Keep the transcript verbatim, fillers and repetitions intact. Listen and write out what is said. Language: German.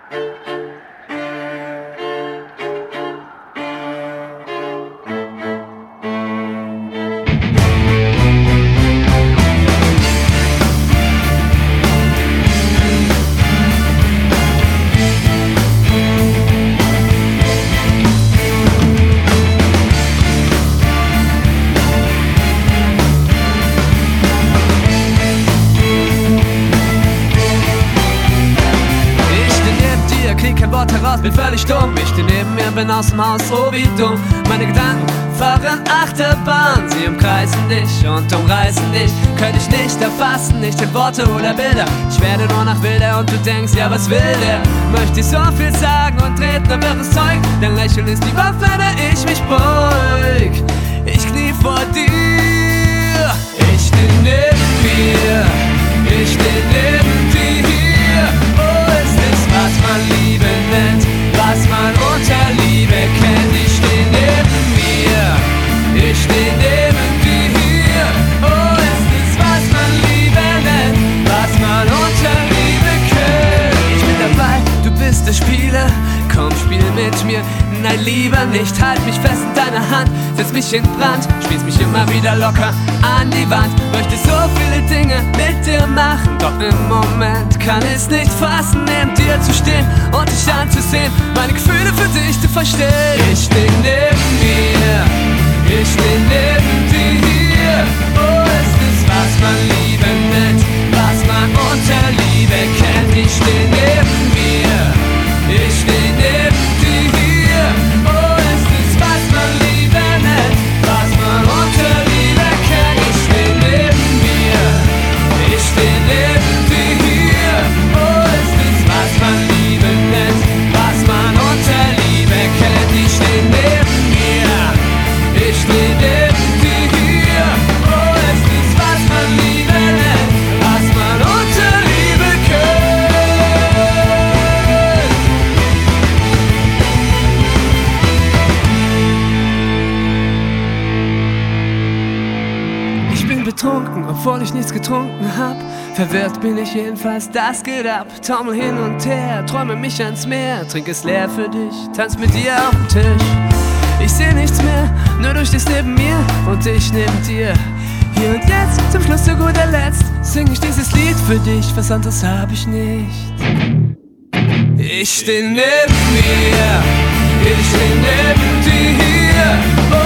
Bin völlig dumm, ich stehe neben mir, bin aus dem Haus, so wie dumm. Meine Gedanken fahren Achterbahn, sie umkreisen dich und umreißen dich. Könnte ich nicht erfassen, nicht in Worte oder Bilder. Ich werde nur nach wilder und du denkst, ja was will der? Möchte ich so viel sagen und red nur wirres Zeug. Dein Lächeln ist die Waffe, der ich mich beug. Ich knie vor dir, ich steh neben mir, ich steh neben dir. Oh, ist es, was man Liebe nennt, was man unter Liebe kennt. Ich steh neben mir, ich steh neben dir. Oh, ist es, was man Liebe nennt, was man unter Liebe kennt. Ich bin dabei, du bist der Spieler, komm, spiel mit mir. Nein, lieber nicht, halt mich fest in deiner Hand, setz mich in Brand, spielst mich immer wieder locker an die Wand. Möchte so viele Dinge mit dir machen, doch im Moment kann es nicht fassen, neben dir zu stehen und dich anzusehen, meine Gefühle für dich zu verstehen. Ich steh neben mir, ich steh neben dir. Oh, ist es, was man Liebe nennt, was man unter Liebe kennt. Ich steh neben mir, ich steh neben dir. Oh, ist es, was man Liebe nennt, was man unter Liebe kennt. Ich steh neben mir, ich steh neben dir. Oh, ist es, was man Liebe nennt, was man unter Liebe kennt. Ich steh neben mir, ich steh neben dir. Oh, ist es, was man Liebe nennt, was man unter Liebe kennt. Betrunken, obwohl ich nichts getrunken hab. Verwirrt bin ich jedenfalls, das geht ab. Taumel hin und her, träume mich ans Meer. Trink es leer für dich, tanz mit dir auf dem Tisch. Ich seh nichts mehr, nur du stehst neben mir und ich neben dir. Hier und jetzt, zum Schluss zu guter Letzt, sing ich dieses Lied für dich, was anderes hab ich nicht. Ich steh neben mir, ich steh neben dir.